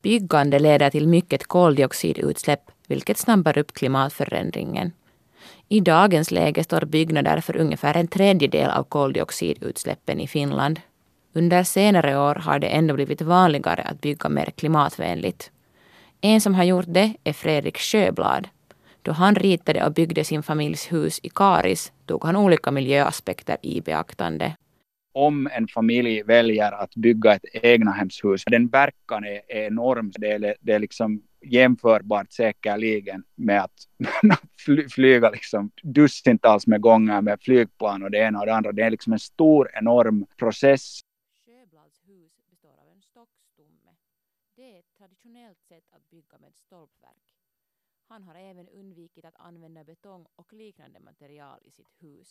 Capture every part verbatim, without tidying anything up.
Byggande leder till mycket koldioxidutsläpp, vilket snabbar upp klimatförändringen. I dagens läge står byggnader för ungefär en tredjedel av koldioxidutsläppen i Finland. Under senare år har det ändå blivit vanligare att bygga mer klimatvänligt. En som har gjort det är Fredrik Sjöblad. Då han ritade och byggde sin familjs hus i Karis tog han olika miljöaspekter i beaktande. Om en familj väljer att bygga ett egna hemshus, den verkan är, är enorm. Det är, det är liksom jämförbart säkerligen med att fly, flyga liksom dussintals med gånger med flygplan och det ena och det andra. Det är liksom en stor, enorm process. Sjöblads hus består av en stockstomme. Det är ett traditionellt sätt att bygga med stolpverk. Han har även undvikit att använda betong och liknande material i sitt hus.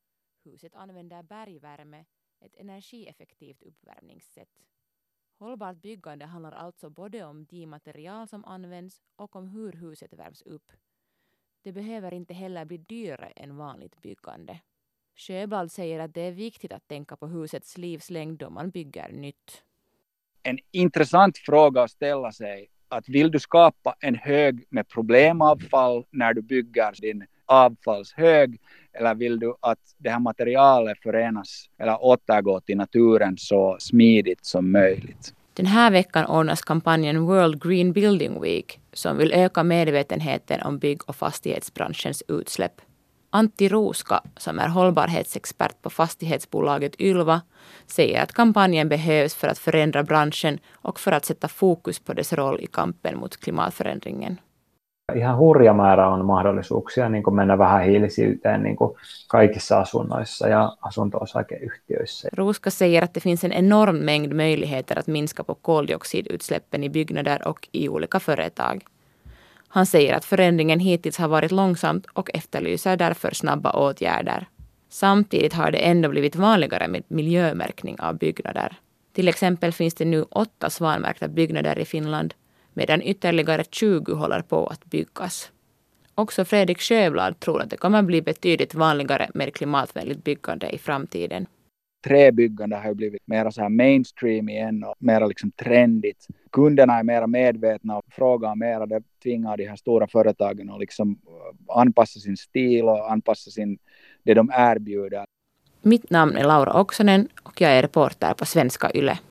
Huset använder bergvärme, ett energieffektivt uppvärmningssätt. Hållbart byggande handlar alltså både om de material som används och om hur huset värms upp. Det behöver inte heller bli dyrare än vanligt byggande. Sjöblad säger att det är viktigt att tänka på husets livslängd då man bygger nytt. En intressant fråga att ställa sig att vill du skapa en hög med problemavfall när du bygger din avfallshög, eller vill du att det här materialet förenas eller återgår till naturen så smidigt som möjligt? Den här veckan ordnas kampanjen World Green Building Week som vill öka medvetenheten om bygg- och fastighetsbranschens utsläpp. Antti Ruuska, som är hållbarhetsexpert på fastighetsbolaget Ylva, säger att kampanjen behövs för att förändra branschen och för att sätta fokus på dess roll i kampen mot klimatförändringen. Ihan hurja määrä on mahdollisuuksia niin kuin mennä vähän hiilisyyteen niin kuin kaikissa asunnoissa ja asunto-osakeyhtiöissä. Ruuska säger att det finns en enorm mängd möjligheter att minska på koldioxidutsläppen i byggnader och i olika företag. Han säger att förändringen hittills har varit långsamt och efterlyser därför snabba åtgärder. Samtidigt har det ändå blivit vanligare med miljömärkning av byggnader. Till exempel finns det nu åtta svanmärkta byggnader i Finland, medan ytterligare tjugo håller på att byggas. Också Fredrik Sjöblad tror att det kommer bli betydligt vanligare med klimatvänligt byggande i framtiden. Träbyggande har blivit mer så här mainstream igen och mer liksom trendigt. Kunderna är mer medvetna och frågar mer, det tvingar de här stora företagen att liksom anpassa sin stil och anpassa sin, det de erbjuder. Mitt namn är Laura Oksanen och jag är reporter på Svenska Yle.